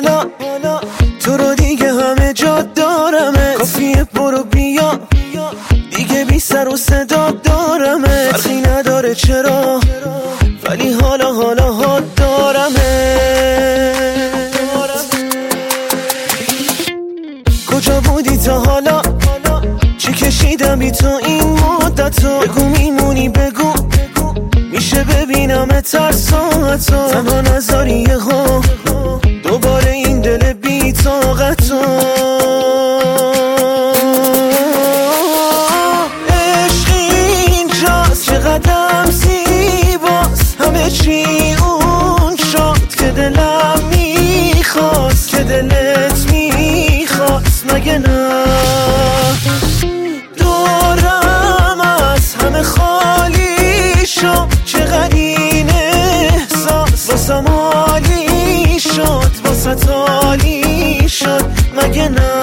حالا تو رو دیگه همه جا دارمت، کافیه برو بیا دیگه بی سر و صدا دارمت، فرقی نداره چرا ولی حالا دارمت. کجا بودی تا حالا؟ چی کشیدم بی تو این مدتو؟ بگو میمونی بگو میشه ببینم هر ساعتو، تنها نذاری یهو دوباره این دل بی طاقتو. عشق اینجاست چقدرم زیباست، همه چی اون شد که دلم میخواست، که دلت میخواست مگه نه؟ دورم از همه خالی شد، چقدر این احساس واسم عالی شد، واسه عالی شد مگه نه؟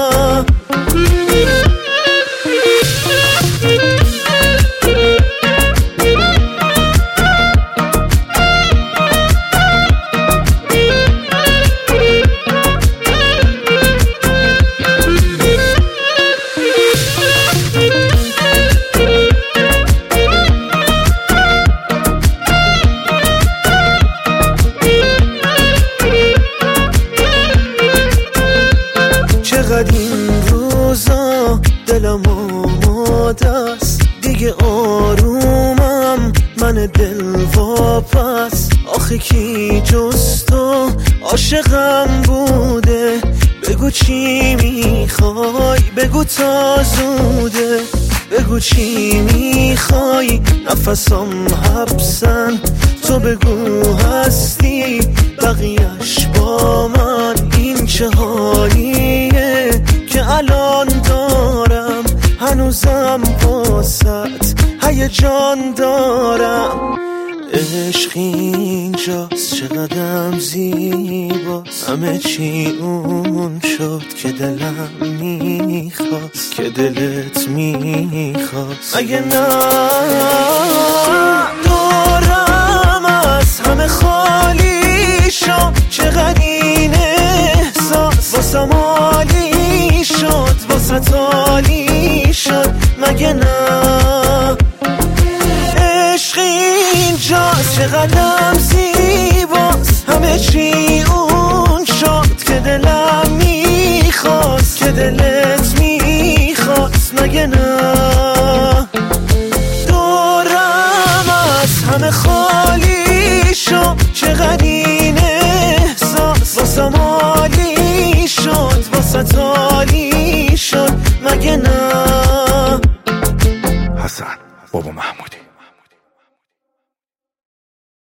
چقدر این روزا دلم آماده است، دیگه آرومم من دل واپس. آخه کی جز تو عاشقم بوده؟ بگو چی میخوای بگو تا زوده، بگو چی میخوای نفسم حبسن، تو بگو هستی بقیهش با من. این چه حالیه که الان دارم، هنوزم واسط هیجان دارم. عشق اینجاست چقدرم زیباست، همه چی اون شد که دلم میخواست، که دلت میخواست مگه نه؟ دورم از همه خالی شد، چقدر این احساس واسم عالی شد، واسه عالی شد مگه نه؟ عشق اینجاست چقدرم زیباست، همه چی اون شد که دلم میخواست، که دلت میخواست مگه نه؟ دورم از همه خالی شد، چقدر این احساس واسم عالی شد، واسه عالی شد مگه نه؟